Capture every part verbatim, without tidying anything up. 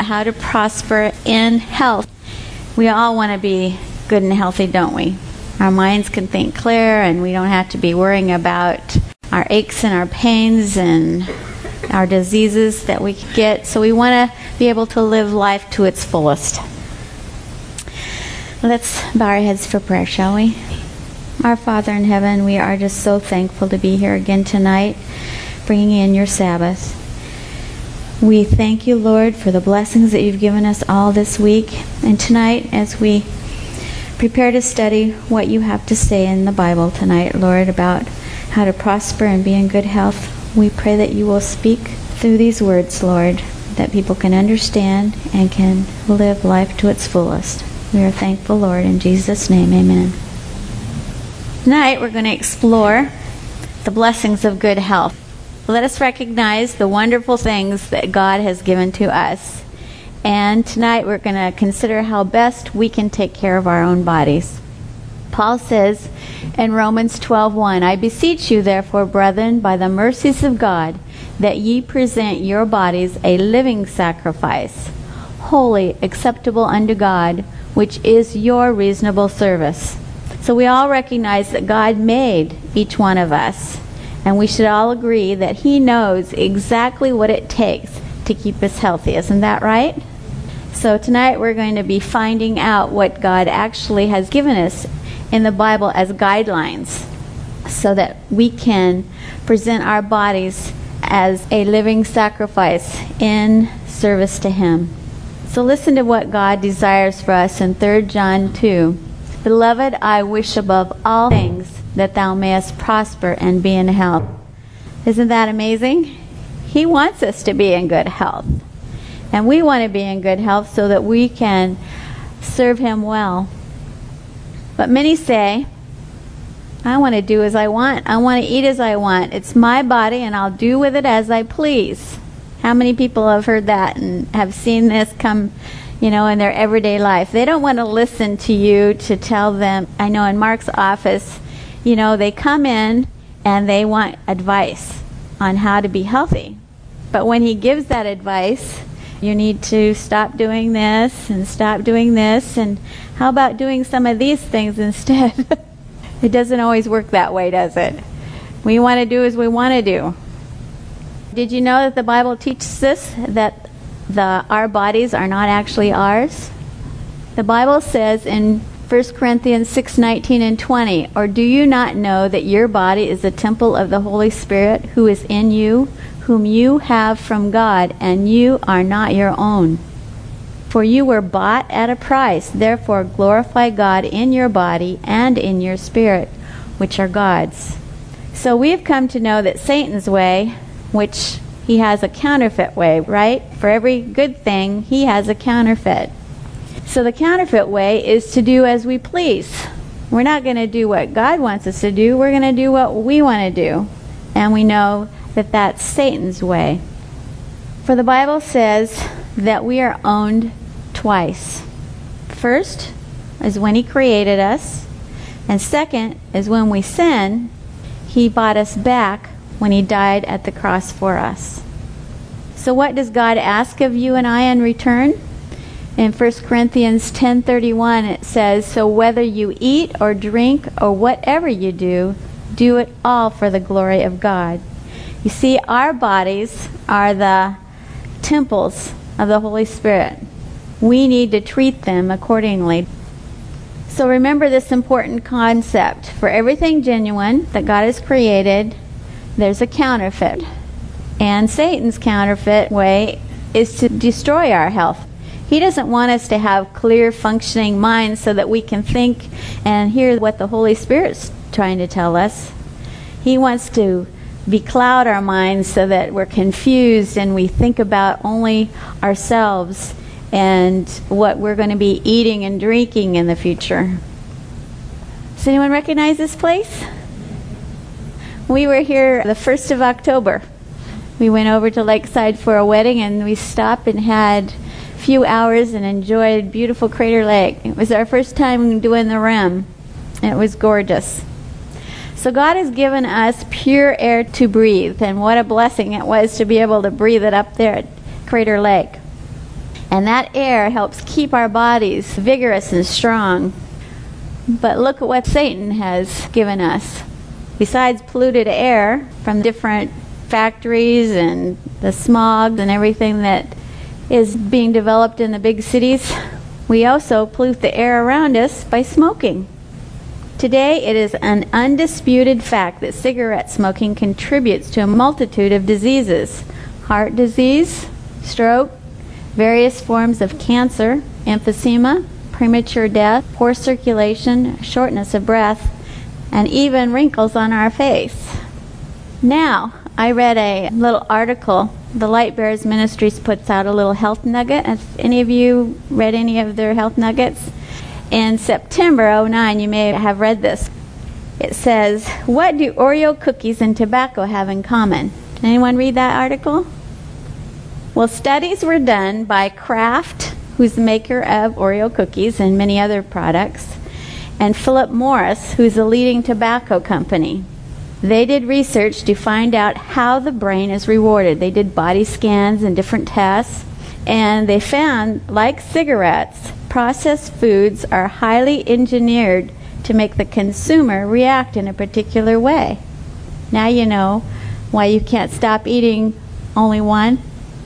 how to prosper in health. We all want to be good and healthy, don't we? Our minds can think clear, and we don't have to be worrying about our aches and our pains and our diseases that we could get. So we want to be able to live life to its fullest. Let's bow our heads for prayer, shall we? Our Father in heaven, we are just so thankful to be here again tonight, bringing in your Sabbath. We thank you, Lord, for the blessings that you've given us all this week. And tonight, as we prepare to study what you have to say in the Bible tonight, Lord, about how to prosper and be in good health, we pray that you will speak through these words, Lord, that people can understand and can live life to its fullest. We are thankful, Lord, in Jesus' name, amen. Tonight, we're going to explore the blessings of good health. Let us recognize the wonderful things that God has given to us. And tonight, we're going to consider how best we can take care of our own bodies. Paul says in Romans twelve one, I beseech you, therefore, brethren, by the mercies of God, that ye present your bodies a living sacrifice, holy, acceptable unto God, which is your reasonable service. So we all recognize that God made each one of us, and we should all agree that he knows exactly what it takes to keep us healthy. Isn't that right? So tonight we're going to be finding out what God actually has given us in the Bible as guidelines so that we can present our bodies as a living sacrifice in service to him. So listen to what God desires for us in Third John two. Beloved, I wish above all things that thou mayest prosper and be in health. Isn't that amazing? He wants us to be in good health. And we want to be in good health so that we can serve him well. But many say, I want to do as I want. I want to eat as I want. It's my body and I'll do with it as I please. How many people have heard that and have seen this come, you know, in their everyday life? They don't want to listen to you to tell them. I know in Mark's office, you know, they come in and they want advice on how to be healthy. But when he gives that advice, you need to stop doing this and stop doing this, and how about doing some of these things instead? It doesn't always work that way, does it? We want to do as we want to do. Did you know that the Bible teaches us that the our bodies are not actually ours? The Bible says in First Corinthians six nineteen and twenty, or do you not know that your body is a temple of the Holy Spirit who is in you, whom you have from God, and you are not your own? For you were bought at a price. Therefore glorify God in your body and in your spirit, which are God's. So we've come to know that Satan's way, which he has a counterfeit way, right? For every good thing, he has a counterfeit. So the counterfeit way is to do as we please. We're not going to do what God wants us to do. We're going to do what we want to do. And we know that that's Satan's way. For the Bible says that we are owned twice. First is when he created us. And second is when we sin, he bought us back when he died at the cross for us. So what does God ask of you and I in return? In First Corinthians ten thirty-one it says, so whether you eat or drink or whatever you do, do it all for the glory of God. You see, our bodies are the temples of the Holy Spirit. We need to treat them accordingly. So remember this important concept. For everything genuine that God has created, there's a counterfeit. And Satan's counterfeit way is to destroy our health. He doesn't want us to have clear functioning minds so that we can think and hear what the Holy Spirit's trying to tell us. He wants to becloud our minds so that we're confused and we think about only ourselves and what we're going to be eating and drinking in the future. Does anyone recognize this place? We were here the first of October. We went over to Lakeside for a wedding and we stopped and had a few hours and enjoyed beautiful Crater Lake. It was our first time doing the rim. And it was gorgeous. So God has given us pure air to breathe, and what a blessing it was to be able to breathe it up there at Crater Lake. And that air helps keep our bodies vigorous and strong. But look at what Satan has given us. Besides polluted air from different factories and the smog and everything that is being developed in the big cities, we also pollute the air around us by smoking. Today, it is an undisputed fact that cigarette smoking contributes to a multitude of diseases: heart disease, stroke, various forms of cancer, emphysema, premature death, poor circulation, shortness of breath, and even wrinkles on our face. Now, I read a little article. The Light Bearers Ministries puts out a little health nugget. Have any of you read any of their health nuggets? In September oh nine, you may have read this. It says, "What do Oreo cookies and tobacco have in common?" Did anyone read that article? Well, studies were done by Kraft, who's the maker of Oreo cookies and many other products, and Philip Morris, who's a leading tobacco company. They did research to find out how the brain is rewarded. They did body scans and different tests, and they found, like cigarettes, processed foods are highly engineered to make the consumer react in a particular way. Now you know why you can't stop eating only one.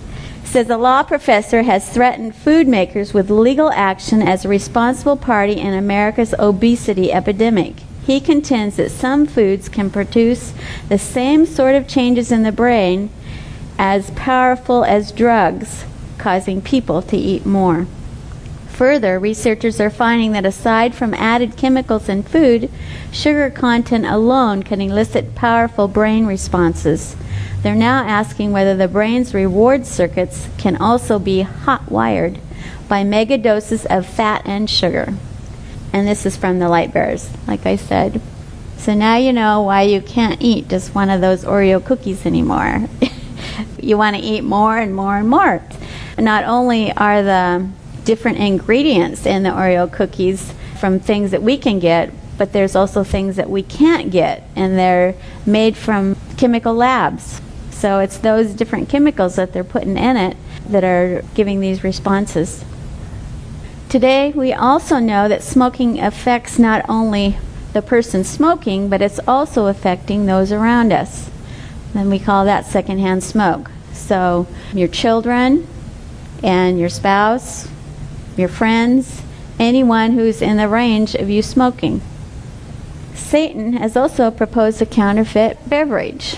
It says a law professor has threatened food makers with legal action as a responsible party in America's obesity epidemic. He contends that some foods can produce the same sort of changes in the brain as powerful as drugs, causing people to eat more. Further, researchers are finding that aside from added chemicals in food, sugar content alone can elicit powerful brain responses. They're now asking whether the brain's reward circuits can also be hot-wired by mega doses of fat and sugar. And this is from the Light Bearers, like I said. So now you know why you can't eat just one of those Oreo cookies anymore. You want to eat more and more and more. Not only are the different ingredients in the Oreo cookies from things that we can get, but there's also things that we can't get, and they're made from chemical labs. So it's those different chemicals that they're putting in it that are giving these responses. Today, we also know that smoking affects not only the person smoking, but it's also affecting those around us. And we call that secondhand smoke. So your children and your spouse, your friends, anyone who's in the range of you smoking. Satan has also proposed a counterfeit beverage,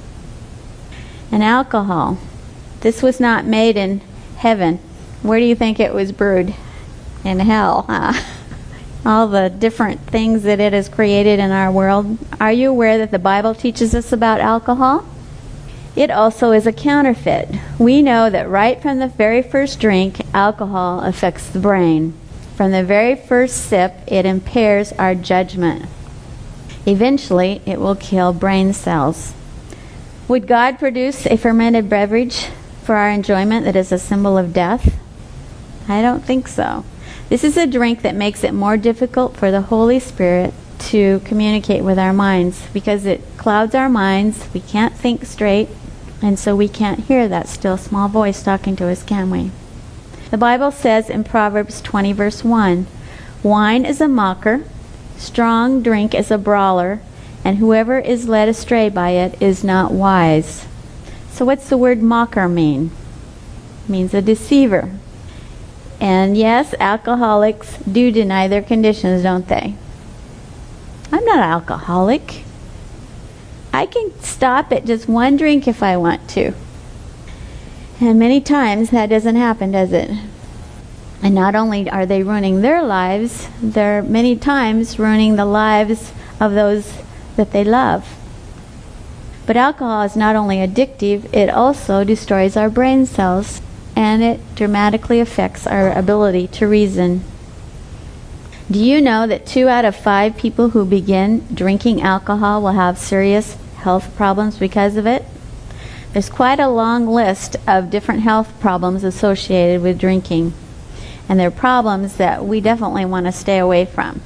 an alcohol. This was not made in heaven. Where do you think it was brewed? In hell, huh? All the different things that it has created in our world. Are you aware that the Bible teaches us about alcohol? It also is a counterfeit. We know that right from the very first drink, alcohol affects the brain. From the very first sip, it impairs our judgment. Eventually, it will kill brain cells. Would God produce a fermented beverage for our enjoyment that is a symbol of death? I don't think so. This is a drink that makes it more difficult for the Holy Spirit to communicate with our minds because it clouds our minds. We can't think straight, and so we can't hear that still small voice talking to us, can we? The Bible says in Proverbs twenty, verse one, "Wine is a mocker, strong drink is a brawler, and whoever is led astray by it is not wise." So what's the word mocker mean? It means a deceiver. And yes, alcoholics do deny their conditions, don't they? I'm not an alcoholic. I can stop at just one drink if I want to. And many times that doesn't happen, does it? And not only are they ruining their lives, they're many times ruining the lives of those that they love. But alcohol is not only addictive, it also destroys our brain cells, and it dramatically affects our ability to reason. Do you know that two out of five people who begin drinking alcohol will have serious health problems because of it? There's quite a long list of different health problems associated with drinking, and they're problems that we definitely want to stay away from.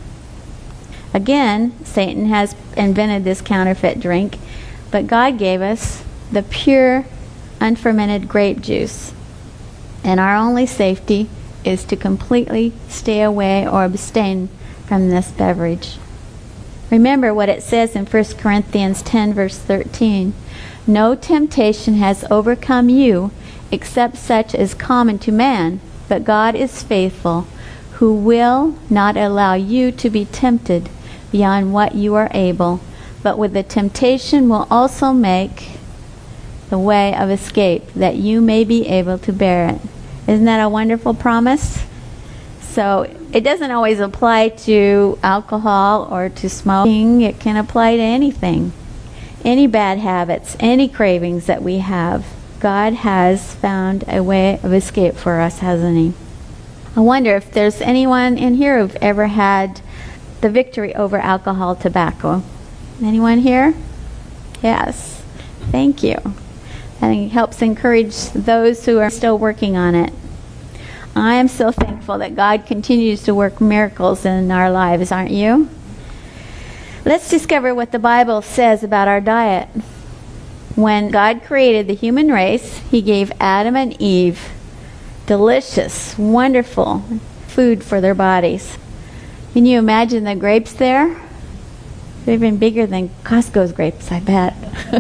Again, Satan has invented this counterfeit drink, but God gave us the pure, unfermented grape juice. And our only safety is to completely stay away or abstain from this beverage. Remember what it says in First Corinthians ten, verse thirteen. No temptation has overcome you except such as common to man, but God is faithful, who will not allow you to be tempted beyond what you are able, but with the temptation will also make the way of escape, that you may be able to bear it. Isn't that a wonderful promise? So it doesn't always apply to alcohol or to smoking. It can apply to anything. Any bad habits, any cravings that we have. God has found a way of escape for us, hasn't He? I wonder if there's anyone in here who've ever had the victory over alcohol, tobacco. Anyone here? Yes. Thank you. I think it helps encourage those who are still working on it. I am so thankful that God continues to work miracles in our lives, aren't you? Let's discover what the Bible says about our diet. When God created the human race, He gave Adam and Eve delicious, wonderful food for their bodies. Can you imagine the grapes there? They're even bigger than Costco's grapes, I bet.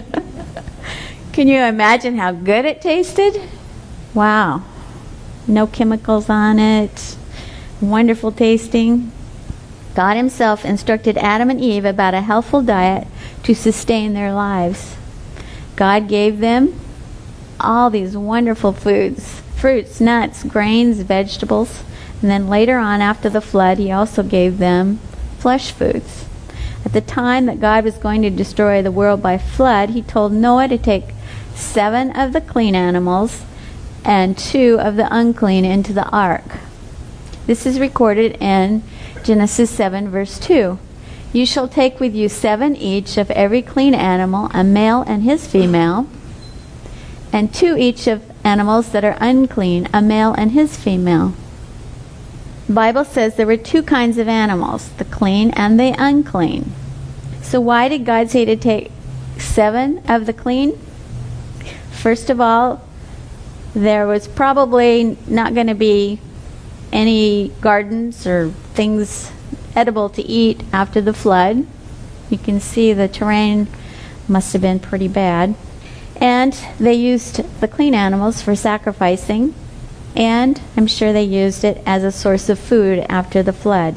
Can you imagine how good it tasted? Wow. No chemicals on it. Wonderful tasting. God Himself instructed Adam and Eve about a healthful diet to sustain their lives. God gave them all these wonderful foods. Fruits, nuts, grains, vegetables. And then later on, after the flood, He also gave them flesh foods. At the time that God was going to destroy the world by flood, He told Noah to take seven of the clean animals and two of the unclean into the ark. This is recorded in Genesis seven, verse two. You shall take with you seven each of every clean animal, a male and his female, and two each of animals that are unclean, a male and his female. The Bible says there were two kinds of animals, the clean and the unclean. So why did God say to take seven of the clean? First of all, there was probably not going to be any gardens or things edible to eat after the flood. You can see the terrain must have been pretty bad. And they used the clean animals for sacrificing, and I'm sure they used it as a source of food after the flood.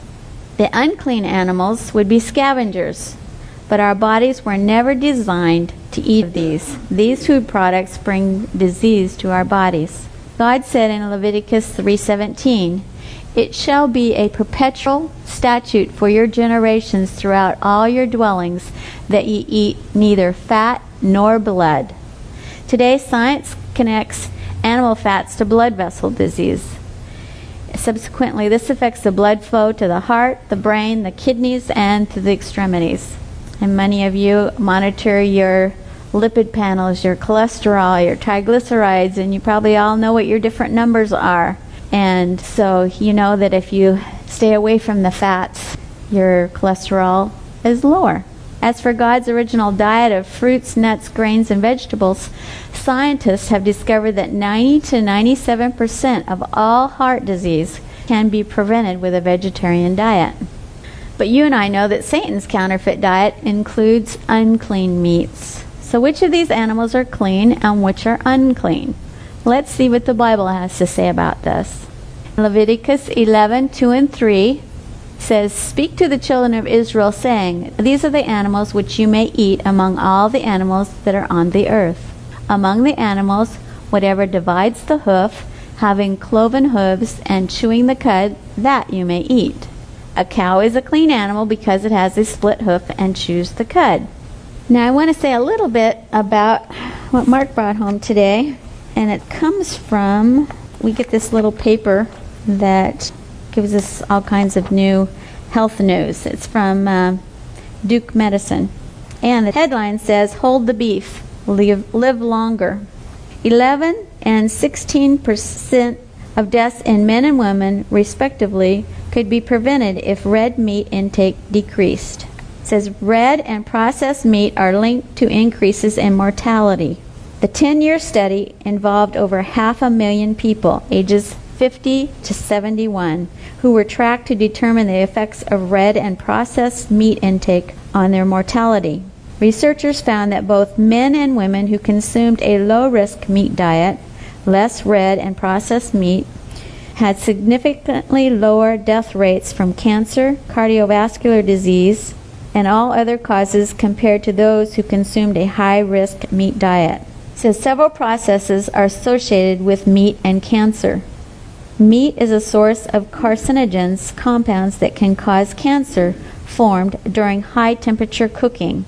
The unclean animals would be scavengers, but our bodies were never designed to eat these. These food products bring disease to our bodies. God said in Leviticus three seventeen, "It shall be a perpetual statute for your generations throughout all your dwellings, that ye eat neither fat nor blood." Today, science connects animal fats to blood vessel disease. Subsequently, this affects the blood flow to the heart, the brain, the kidneys, and to the extremities. And many of you monitor your lipid panels, your cholesterol, your triglycerides, and you probably all know what your different numbers are. And so you know that if you stay away from the fats, your cholesterol is lower. As for God's original diet of fruits, nuts, grains, and vegetables, scientists have discovered that ninety to ninety-seven percent of all heart disease can be prevented with a vegetarian diet. But you and I know that Satan's counterfeit diet includes unclean meats. So which of these animals are clean and which are unclean? Let's see what the Bible has to say about this. Leviticus eleven, two and three says, "Speak to the children of Israel, saying, These are the animals which you may eat among all the animals that are on the earth. Among the animals, whatever divides the hoof, having cloven hooves and chewing the cud, that you may eat. A cow is a clean animal because it has a split hoof and chews the cud." Now I want to say a little bit about what Mark brought home today, and it comes from, we get this little paper that gives us all kinds of new health news. It's from uh, Duke Medicine. And the headline says, "Hold the beef, live, live longer." eleven and sixteen percent of deaths in men and women, respectively, could be prevented if red meat intake decreased. It says red and processed meat are linked to increases in mortality. The ten-year study involved over half a million people, ages fifty to seventy-one, who were tracked to determine the effects of red and processed meat intake on their mortality. Researchers found that both men and women who consumed a low-risk meat diet, less red and processed meat, had significantly lower death rates from cancer, cardiovascular disease, and all other causes compared to those who consumed a high-risk meat diet. So several processes are associated with meat and cancer. Meat is a source of carcinogens, compounds that can cause cancer formed during high-temperature cooking,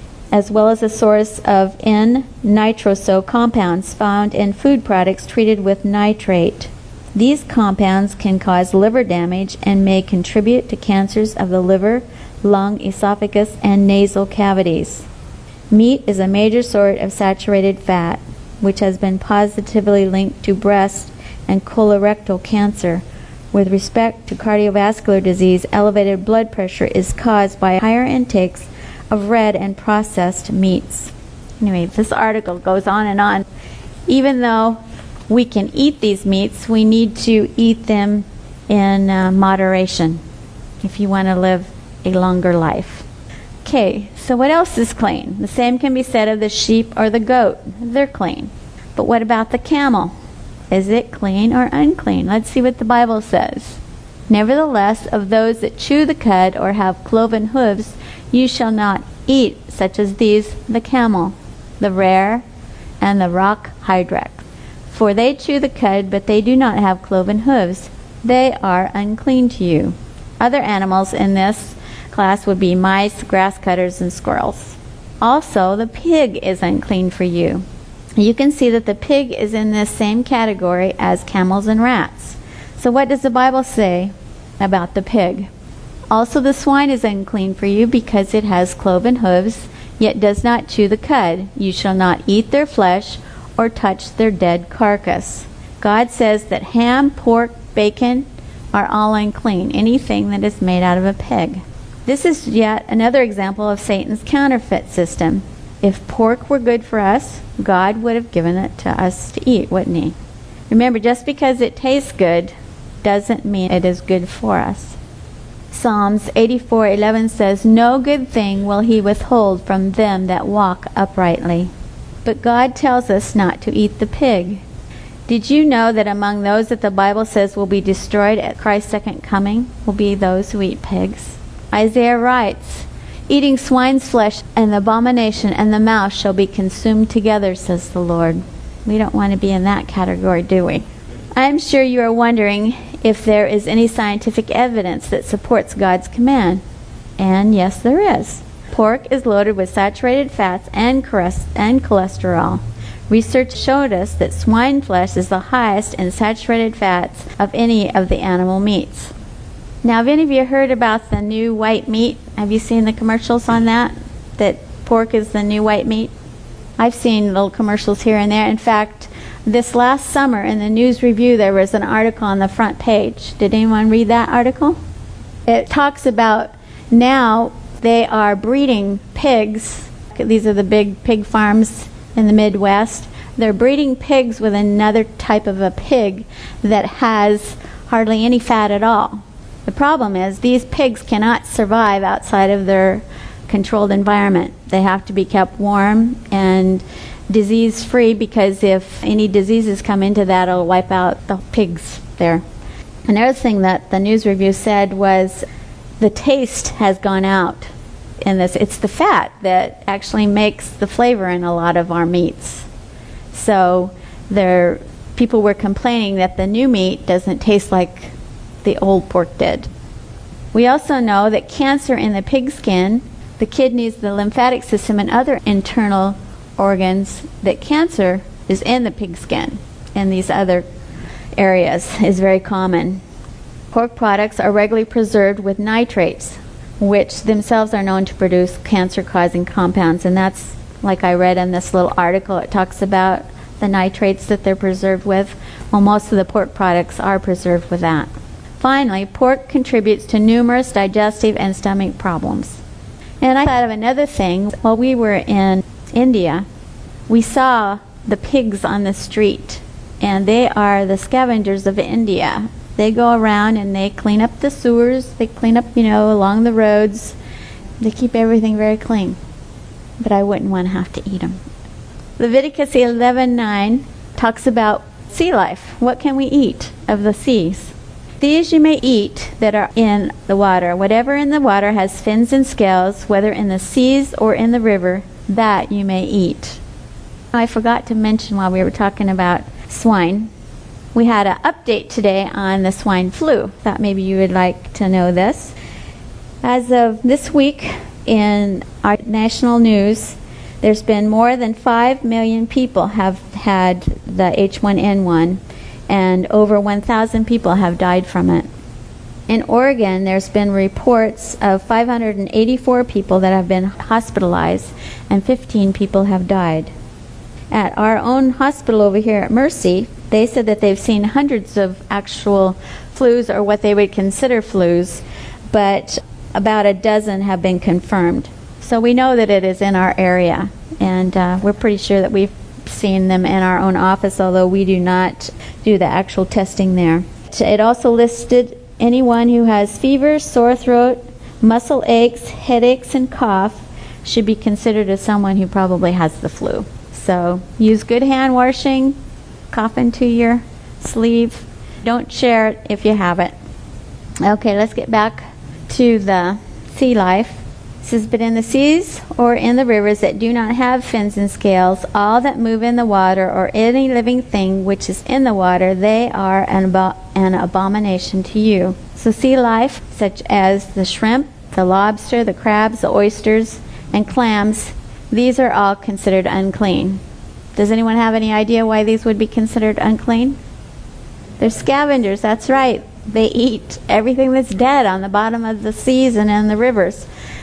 as well as a source of N-nitroso compounds found in food products treated with nitrate. These compounds can cause liver damage and may contribute to cancers of the liver, lung, esophagus, and nasal cavities. Meat is a major source of saturated fat, which has been positively linked to breast and colorectal cancer. With respect to cardiovascular disease, elevated blood pressure is caused by higher intakes of red and processed meats. Anyway, this article goes on and on. Even though we can eat these meats, we need to eat them in uh, moderation if you want to live a longer life. Okay, so what else is clean? The same can be said of the sheep or the goat. They're clean. But what about the camel? Is it clean or unclean? Let's see what the Bible says. Nevertheless, of those that chew the cud or have cloven hooves, you shall not eat, such as these, the camel, the rare, and the rock hyrax. For they chew the cud, but they do not have cloven hooves. They are unclean to you. Other animals in this class would be mice, grass cutters, and squirrels. Also, the pig is unclean for you. You can see that the pig is in this same category as camels and rats. So what does the Bible say about the pig? Also, the swine is unclean for you because it has cloven hooves, yet does not chew the cud. You shall not eat their flesh or touch their dead carcass. God says that ham, pork, bacon are all unclean, anything that is made out of a pig. This is yet another example of Satan's counterfeit system. If pork were good for us, God would have given it to us to eat, wouldn't he? Remember, just because it tastes good doesn't mean it is good for us. Psalms eighty-four eleven says, "No good thing will he withhold from them that walk uprightly." But God tells us not to eat the pig. Did you know that among those that the Bible says will be destroyed at Christ's second coming will be those who eat pigs? Isaiah writes, "Eating swine's flesh and the abomination and the mouse shall be consumed together, says the Lord." We don't want to be in that category, do we? I'm sure you are wondering if there is any scientific evidence that supports God's command. And yes, there is. Pork is loaded with saturated fats and cholesterol. Research showed us that swine flesh is the highest in saturated fats of any of the animal meats. Now, have any of you heard about the new white meat? Have you seen the commercials on that? That pork is the new white meat? I've seen little commercials here and there. In fact, this last summer in the News Review, there was an article on the front page. Did anyone read that article? It talks about now they are breeding pigs. These are the big pig farms in the Midwest. They're breeding pigs with another type of a pig that has hardly any fat at all. The problem is these pigs cannot survive outside of their controlled environment. They have to be kept warm and disease-free, because if any diseases come into that, it'll wipe out the pigs there. Another thing that the News Review said was the taste has gone out in this. It's the fat that actually makes the flavor in a lot of our meats. So there, people were complaining that the new meat doesn't taste like the old pork did. We also know that cancer in the pig skin, the kidneys, the lymphatic system, and other internal organs, that cancer is in the pig skin and these other areas is very common. Pork products are regularly preserved with nitrates, which themselves are known to produce cancer-causing compounds. And that's, like I read in this little article, it talks about the nitrates that they're preserved with. Well, most of the pork products are preserved with that. Finally, pork contributes to numerous digestive and stomach problems. And I thought of another thing. While we were in India, we saw the pigs on the street, and they are the scavengers of India. They go around and they clean up the sewers, they clean up, you know, along the roads. They keep everything very clean. But I wouldn't want to have to eat them. Leviticus eleven nine talks about sea life. What can we eat of the seas? These you may eat that are in the water. Whatever in the water has fins and scales, whether in the seas or in the river, that you may eat. I forgot to mention while we were talking about swine, we had an update today on the swine flu. Thought maybe you would like to know this. As of this week in our national news, there's been more than five million people have had the H one N one, and over one thousand people have died from it. In Oregon, there's been reports of five hundred eighty-four people that have been hospitalized, and fifteen people have died. At our own hospital over here at Mercy, they said that they've seen hundreds of actual flus, or what they would consider flus, but about a dozen have been confirmed. So we know that it is in our area, and uh, we're pretty sure that we've seen them in our own office, although we do not do the actual testing there. It also listed anyone who has fever, sore throat, muscle aches, headaches, and cough should be considered as someone who probably has the flu. So use good hand washing, cough into your sleeve. Don't share it if you have it. Okay, let's get back to the sea life. It says, but in the seas or in the rivers that do not have fins and scales, all that move in the water, or any living thing which is in the water, they are an, abo- an abomination to you. So sea life, such as the shrimp, the lobster, the crabs, the oysters, and clams, these are all considered unclean. Does anyone have any idea why these would be considered unclean? They're scavengers, that's right. They eat everything that's dead on the bottom of the seas and in the rivers.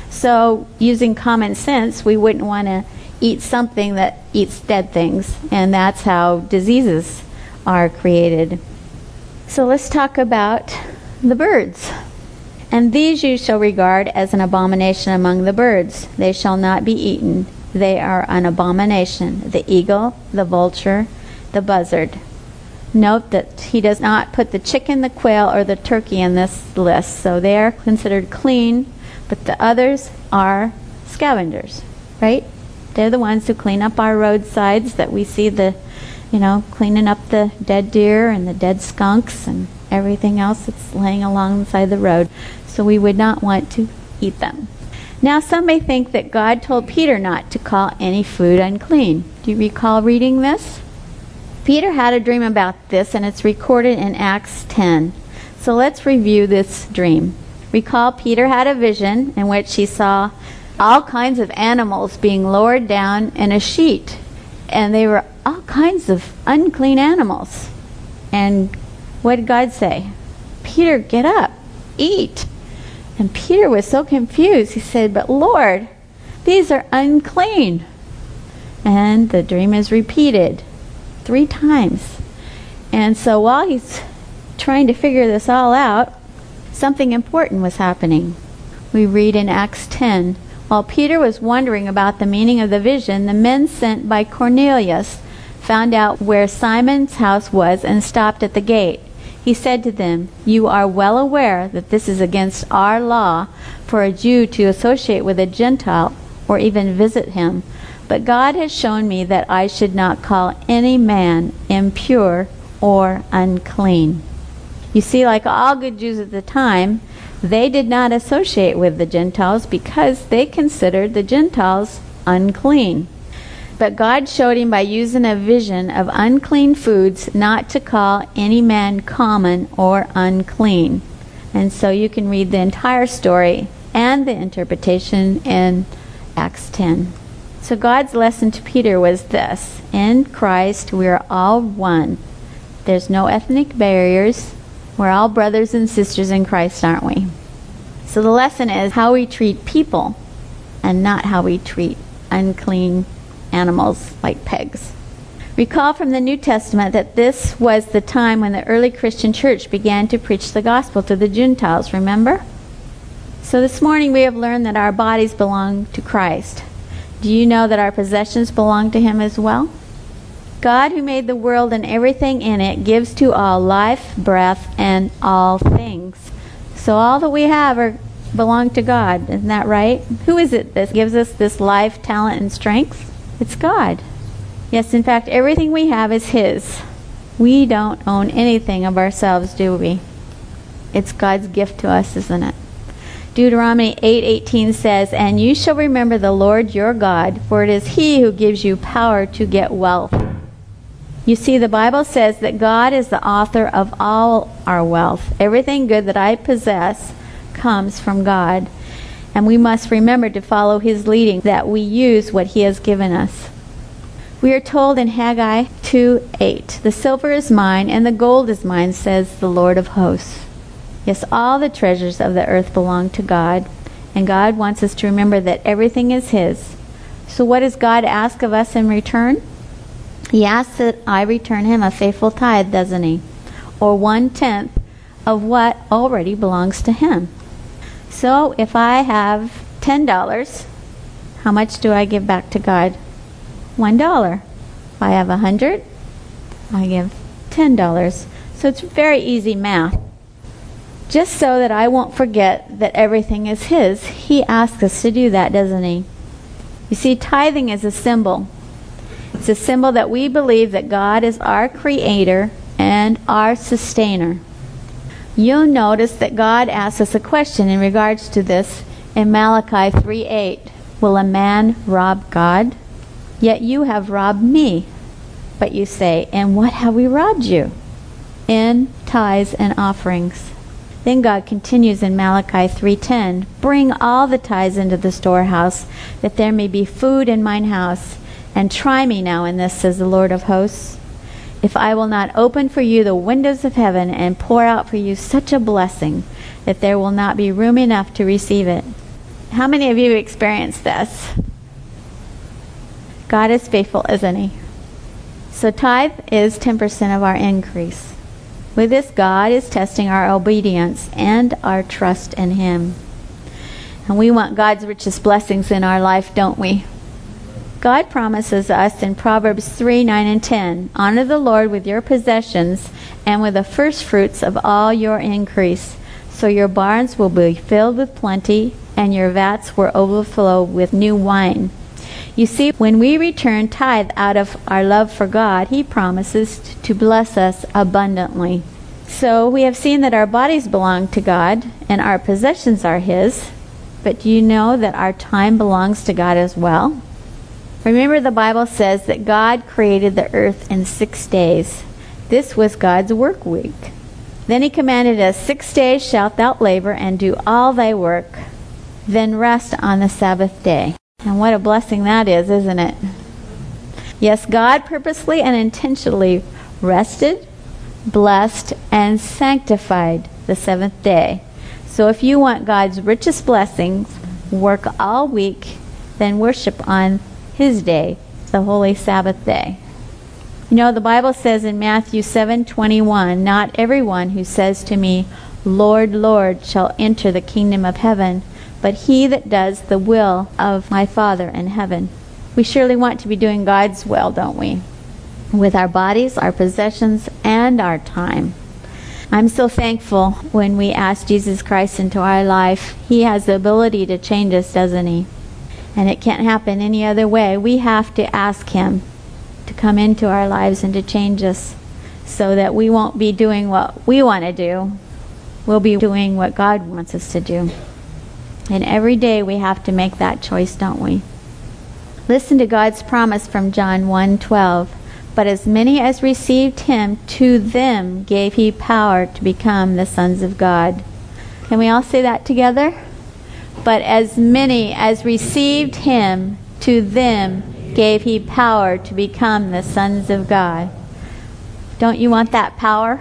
So using common sense, we wouldn't want to eat something that eats dead things, and that's how diseases are created. So let's talk about the birds. And these you shall regard as an abomination among the birds. They shall not be eaten. They are an abomination. The eagle, the vulture, the buzzard. Note that he does not put the chicken, the quail, or the turkey in this list. So they are considered clean, but the others are scavengers, right? They're the ones who clean up our roadsides, that we see the, you know, cleaning up the dead deer and the dead skunks and everything else that's laying alongside the road. So we would not want to eat them. Now some may think that God told Peter not to call any food unclean. Do you recall reading this? Peter had a dream about this, and it's recorded in Acts ten. So let's review this dream. Recall, Peter had a vision in which he saw all kinds of animals being lowered down in a sheet. And they were all kinds of unclean animals. And what did God say? Peter, get up, eat. And Peter was so confused. He said, but Lord, these are unclean. And the dream is repeated three times. And so while he's trying to figure this all out, something important was happening. We read in Acts ten, while Peter was wondering about the meaning of the vision, the men sent by Cornelius found out where Simon's house was and stopped at the gate. He said to them, you are well aware that this is against our law for a Jew to associate with a Gentile or even visit him. But God has shown me that I should not call any man impure or unclean. You see, like all good Jews at the time, they did not associate with the Gentiles because they considered the Gentiles unclean. But God showed him by using a vision of unclean foods not to call any man common or unclean. And so you can read the entire story and the interpretation in Acts ten. So God's lesson to Peter was this: in Christ we are all one. There's no ethnic barriers. We're all brothers and sisters in Christ, aren't we? So the lesson is how we treat people and not how we treat unclean animals like pigs. Recall from the New Testament that this was the time when the early Christian church began to preach the gospel to the Gentiles, remember? So this morning we have learned that our bodies belong to Christ. Do you know that our possessions belong to him as well? God, who made the world and everything in it, gives to all life, breath, and all things. So all that we have are belong to God. Isn't that right? Who is it that gives us this life, talent, and strength? It's God. Yes, in fact, everything we have is His. We don't own anything of ourselves, do we? It's God's gift to us, isn't it? Deuteronomy eight eighteen says, "And you shall remember the Lord your God, for it is He who gives you power to get wealth." You see, the Bible says that God is the author of all our wealth. Everything good that I possess comes from God. And we must remember to follow His leading, that we use what He has given us. We are told in Haggai two eight, "The silver is mine, and the gold is mine, says the Lord of hosts." Yes, all the treasures of the earth belong to God, and God wants us to remember that everything is His. So what does God ask of us in return? He asks that I return Him a faithful tithe, doesn't He? Or one-tenth of what already belongs to Him. So if I have ten dollars, how much do I give back to God? one dollar. If I have a hundred, I give ten dollars. So it's very easy math. Just so that I won't forget that everything is His, He asks us to do that, doesn't He? You see, tithing is a symbol. It's a symbol that we believe that God is our creator and our sustainer. You'll notice that God asks us a question in regards to this in Malachi three eight. "Will a man rob God? Yet you have robbed me." But you say, "In what have we robbed you?" "In tithes and offerings." Then God continues in Malachi three ten, "Bring all the tithes into the storehouse, that there may be food in mine house. And try me now in this, says the Lord of hosts, if I will not open for you the windows of heaven and pour out for you such a blessing that there will not be room enough to receive it." How many of you experienced this? God is faithful, isn't He? So tithe is ten percent of our increase. With this, God is testing our obedience and our trust in Him. And we want God's richest blessings in our life, don't we? God promises us in Proverbs three nine and ten, "Honor the Lord with your possessions and with the first fruits of all your increase, so your barns will be filled with plenty and your vats will overflow with new wine." You see, when we return tithe out of our love for God, He promises to bless us abundantly. So we have seen that our bodies belong to God and our possessions are His. But do you know that our time belongs to God as well? Remember, the Bible says that God created the earth in six days. This was God's work week. Then He commanded us, "Six days shalt thou labor and do all thy work, then rest on the Sabbath day." And what a blessing that is, isn't it? Yes, God purposely and intentionally rested, blessed, and sanctified the seventh day. So if you want God's richest blessings, work all week, then worship on His day, the holy Sabbath day. You know, the Bible says in Matthew seven twenty-one, "Not everyone who says to me, 'Lord, Lord,' shall enter the kingdom of heaven, but he that does the will of my Father in heaven." We surely want to be doing God's will, don't we? With our bodies, our possessions, and our time. I'm so thankful when we ask Jesus Christ into our life. He has the ability to change us, doesn't He? And it can't happen any other way. We have to ask Him to come into our lives and to change us so that we won't be doing what we want to do. We'll be doing what God wants us to do. And every day we have to make that choice, don't we? Listen to God's promise from John one twelve. "But as many as received Him, to them gave He power to become the sons of God." Can we all say that together? "But as many as received Him, to them gave He power to become the sons of God." Don't you want that power?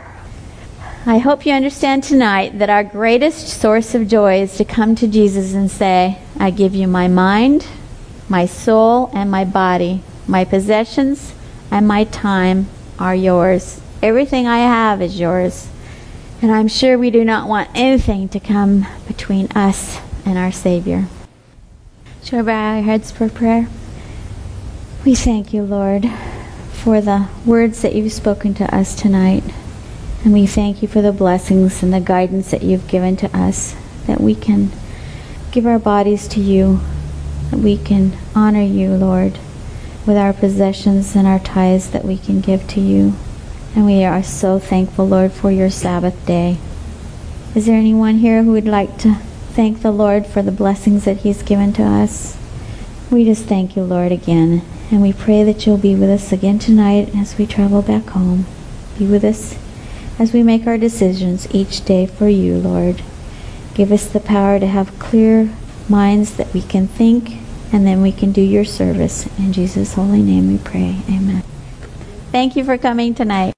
I hope you understand tonight that our greatest source of joy is to come to Jesus and say, "I give you my mind, my soul, and my body. My possessions and my time are yours. Everything I have is yours." And I'm sure we do not want anything to come between us and our Savior. Shall we bow our heads for prayer? We thank you, Lord, for the words that you've spoken to us tonight. And we thank you for the blessings and the guidance that you've given to us, that we can give our bodies to you, that we can honor you, Lord, with our possessions and our tithes that we can give to you. And we are so thankful, Lord, for your Sabbath day. Is there anyone here who would like to thank the Lord for the blessings that he's given to us? We just thank you, Lord, again. And we pray that you'll be with us again tonight as we travel back home. Be with us as we make our decisions each day for you, Lord. Give us the power to have clear minds that we can think, and then we can do your service. In Jesus' holy name we pray. Amen. Thank you for coming tonight.